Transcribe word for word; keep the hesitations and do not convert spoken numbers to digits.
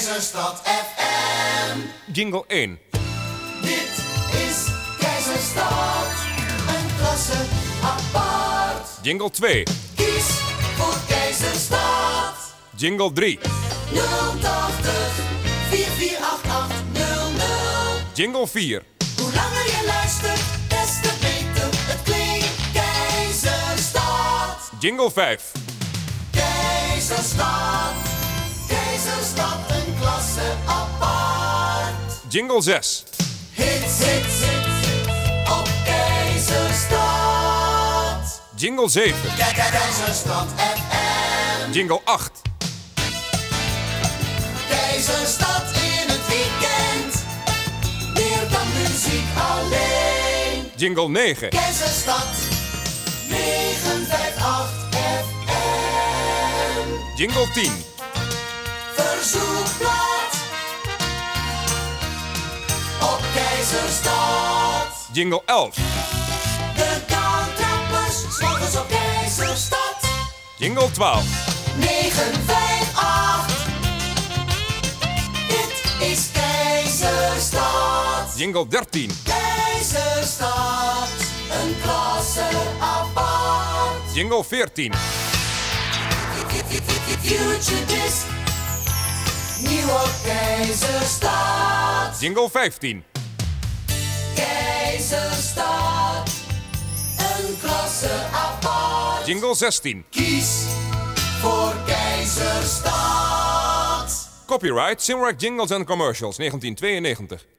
Keizerstad F M. Jingle één. Dit is Keizerstad, een klasse apart. Jingle twee. Kies voor Keizerstad. Jingle drie. nul tachtig, vier vier acht acht nul nul. Jingle vier. Hoe langer je luistert, des te beter het klinkt. Keizerstad. Jingle vijf. Keizerstad. Keizerstad, een klasse apart. Jingle zes. Hits, hits, hits, op Keizerstad. Jingle zeven. Kijk, Keizerstad F M. Jingle acht. Keizerstad in het weekend. Meer dan muziek alleen. Jingle negen. Keizerstad negen vijf acht F M. Jingle tien. Verzoekblad op Keizerstad. Jingle elf. De Koutrappers, 's morgens op Keizerstad. Jingle twaalf. negen vijf acht. Dit is Keizerstad. Jingle dertien. Keizerstad, een klasse apart. Jingle veertien. Future Disc, nieuw op Keizerstad. Jingle vijftien. Keizerstad, een klasse apart. Jingle zestien. Kies voor Keizerstad. Copyright Simrack Jingles and Commercials negentien tweeënnegentig.